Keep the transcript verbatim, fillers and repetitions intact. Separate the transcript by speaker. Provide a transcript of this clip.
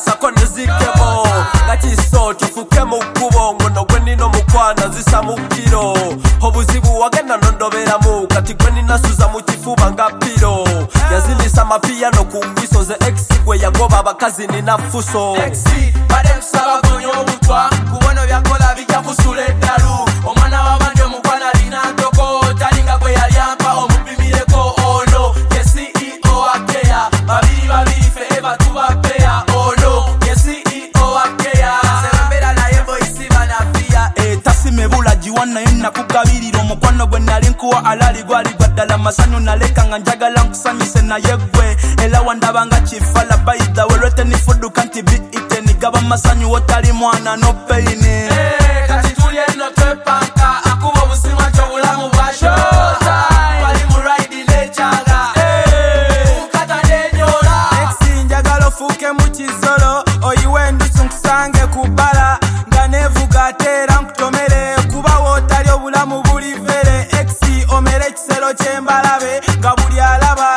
Speaker 1: sako nezikebo Gachiso tufuke mu kubo ngono gwe nino mukwana zisa mu kiro Obuzibu wagenda nondobera mu kati gwe ninasuza mu kifuba nga piro Yazilisa mapiano ku ngwiso ze ex gwe yagoba abakazi nina fuso
Speaker 2: Ex bade kusaba gonyo obutwa kubono byakola bijja kusula eddalu omwana wabandi omukwana alina ntoko talinga gwe yali ampa omupimireko ono ye C E O wa Keya babiri babiri fe eba tubapeya ono ye C E O wa Keya sebembera naye boyisi banafia
Speaker 3: tasimebula jiwana yonna kugabirira omukwano gwe nali nkuwa alali gwali gwaddala masanyu naleka nga njagala nkusanyuse naye gwe era wandabanga kifala bayida welwetenifuduka nti biite nigaba masanyu wotali mwana no peyini
Speaker 2: kati tuli eno twepanka akuba obusimwa ky'obulamu bwa shota bali mu ride nekyanga ukata nenyola
Speaker 3: Exi njagala ofuuke mu kizolo oyiwe endusu nkusange ku bbala nga nevuga ateera nkutomere kuba wootali obulamu buli vere Exi omere ekisero ky'embalabe nga buli alaba